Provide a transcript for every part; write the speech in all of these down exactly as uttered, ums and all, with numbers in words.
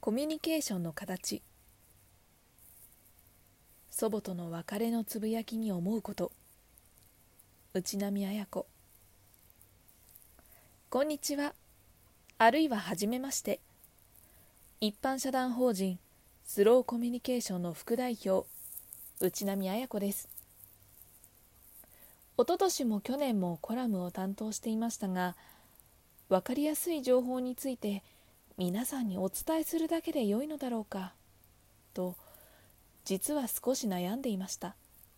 コミュニケーションの形。祖母との別れのつぶやきに思うこと。内波彩子。こんにちは、あるいははじめまして。一般社団法人スローコミュニケーションの副代表、内波彩子です。おととしも去年もコラムを担当していましたが、わかりやすい情報について皆さんにお伝えするだけで良いのだろうかと、実は少し悩んでいました。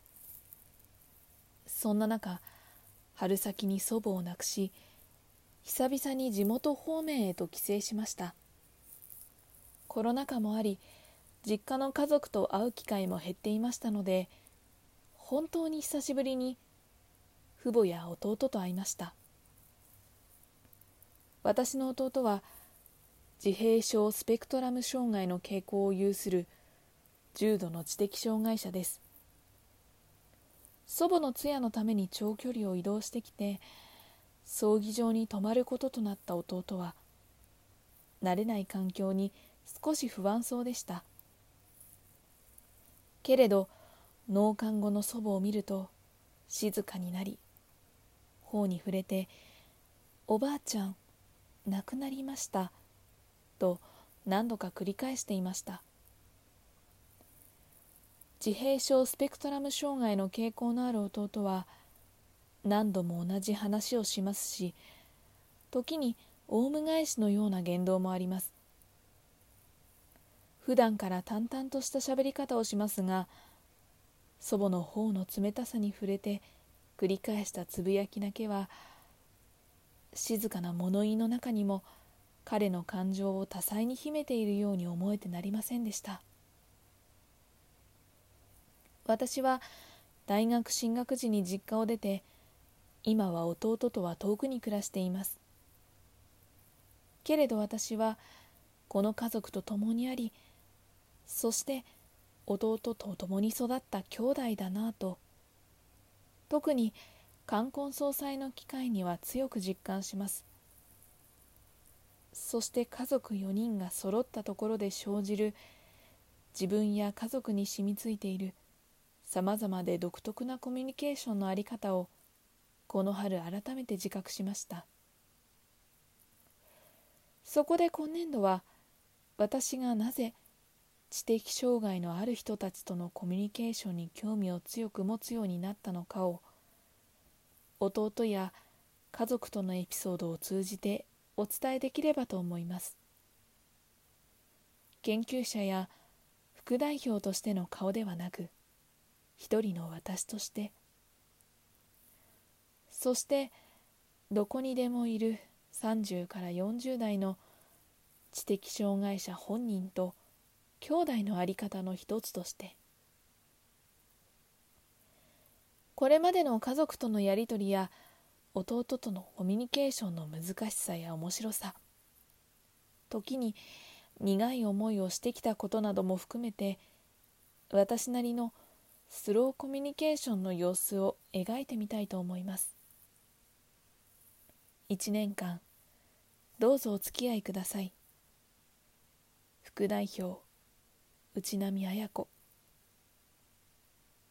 そんな中、春先に祖母を亡くし、久々に地元方面へと帰省しました。コロナ禍もあり、実家の家族と会う機会も減っていましたので、本当に久しぶりに父母や弟と会いました。私の弟は自閉症スペクトラム障害の傾向を有する重度の知的障害者です。祖母の通夜のために長距離を移動してきて、葬儀場に泊まることとなった弟は、慣れない環境に少し不安そうでした。けれど、納棺後の祖母を見ると、静かになり、頬に触れて、おばあちゃん、亡くなりました、と何度か繰り返していました。自閉症スペクトラム障害の傾向のある弟は、何度も同じ話をしますし、時にオウム返しのような言動もあります。普段から淡々とした喋り方をしますが、祖母の頬の冷たさに触れて繰り返したつぶやきだけは、静かな物言いの中にも彼の感情を多彩に秘めているように思えてなりませんでした。私は大学進学時に実家を出て、今は弟とは遠くに暮らしています。けれど私はこの家族と共にあり、そして弟と共に育った兄弟だなぁと、特に冠婚葬祭の機会には強く実感します。そして家族よにんが揃ったところで生じる、自分や家族に染みついているさまざまで独特なコミュニケーションのあり方を、この春改めて自覚しました。そこで今年度は、私がなぜ知的障害のある人たちとのコミュニケーションに興味を強く持つようになったのかを、弟や家族とのエピソードを通じてお伝えできればと思います。研究者や副代表としての顔ではなく、一人の私として、そしてどこにでもいるさんじゅうからよんじゅう代の知的障害者本人と兄弟のあり方の一つとして、これまでの家族とのやりとりや弟とのコミュニケーションの難しさや面白さ、時に苦い思いをしてきたことなども含めて、私なりのスローコミュニケーションの様子を描いてみたいと思います。一年間、どうぞお付き合いください。副代表、内波彩子。